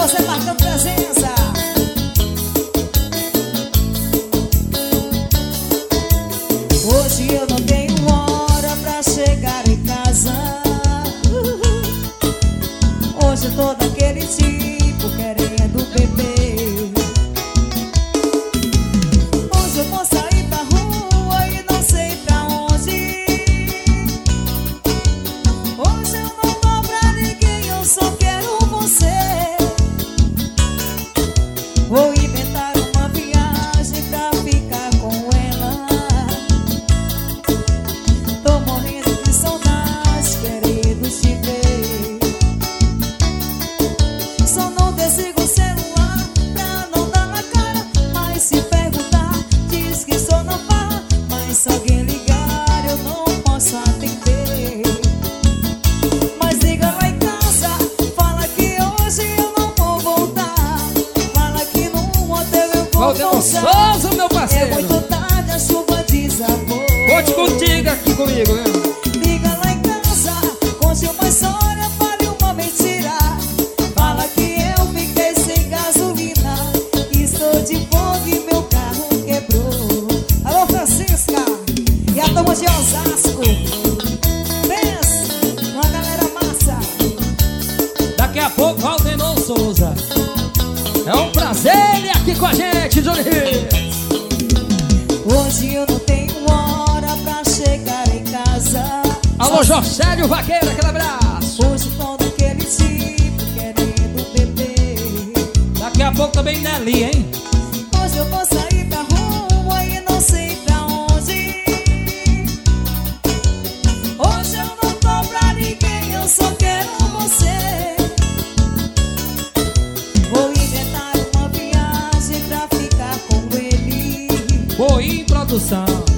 você marcando presença. Hoje eu não tenho hora pra chegar em casa. Hoje eu tô daquele tipo querendo beber. Hoje eu vou sair pra rua e não sei pra onde. Hoje eu não vou pra ninguém, eu só quero você. Vou inventar uma viagem pra ficar com ela. Tô morrendo de saudade, querendo te ver. Só não desligo o celular pra não dar na cara. Mas se perguntar, diz que sou na farra. Mas se alguém ligar, eu não posso atender. Mas liga lá em casa, fala que hoje eu não vou voltar. Fala que num hotel eu vou Valdemar Souza, meu É parceiro. muito tarde, a chuva desabou. Conte contigo aqui comigo, né? Liga lá em casa, conte uma história, fale uma mentira. Fala que eu fiquei sem gasolina. Estou de fome e meu carro quebrou. Alô, Francisca e a turma de Osasco. Pensa numa galera massa. Daqui a pouco, Valdemar Souza. É um prazer ele aqui com a gente, Johnny Hits. Hoje eu não tenho hora pra chegar em casa. Alô, Jocélio Vaqueiro, aquele abraço. Hoje tô daquele tipo querendo beber. Daqui a pouco também Nelly, hein? Hoje eu vou sair pra rua e não sei pra onde. Hoje eu não tô pra ninguém, eu só quero você. Vou inventar uma viagem pra ficar com ele. Boa em produção.